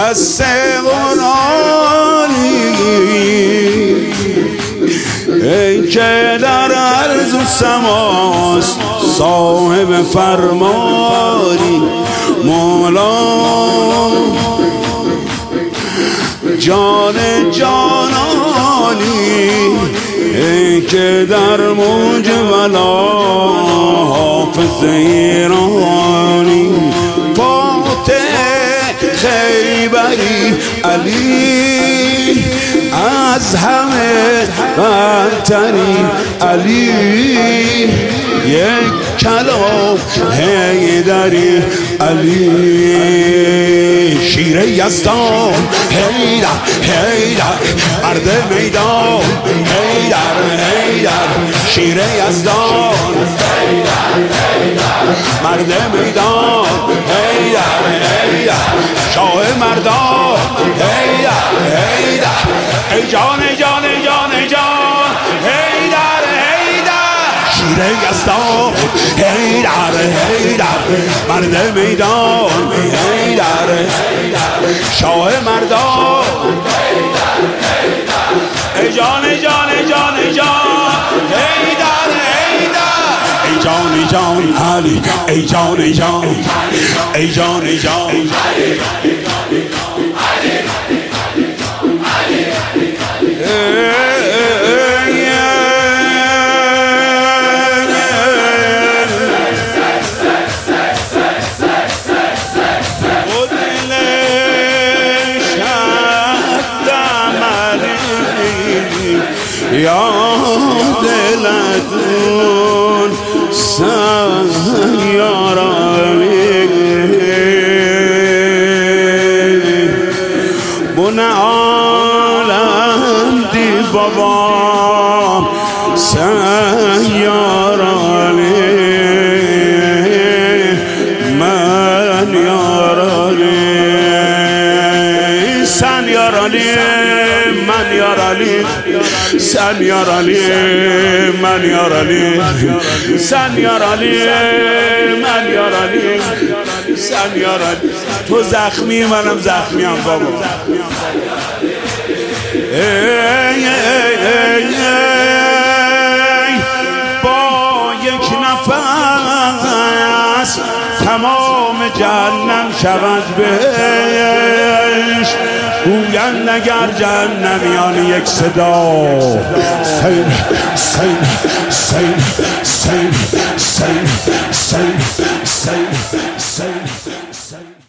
دست قرآنی ای که در عرض و سماست صاحب فرمانی مولا جان جانانی ای که در موج ولا حافظ ایرانی فاتح خیبری علی از همه برتری علی یک کلام حیدری علی شیر یزدان حیدر حیدر مرد میدان حیدر حیدر شیر یزدان مرد میدان حیدر حیدر شاه مردان حیدر حیدر ای جان ای جان ای جان ای جان حیدر حیدر شیر یزدان حیدر حیدر مرد میدان حیدر شاه مردان ای جان ای جان ای جان ای جان حیدر حیدر ای جان ای جان علی ای جان ای جان ای جان ای جان یا دلتون سیارانی بن عالم دی بابا سیارانی من یارانی سن یارانی من یارانی سن یارانی من یارانی سن یارانی من یارانی سن یارانی تو زخمی منم زخمیم بابا ای با یک نفس تمام جهنم شود بهشت گویند اگر جهنمیان یک صدا سین سین سین سین سین سین سین سین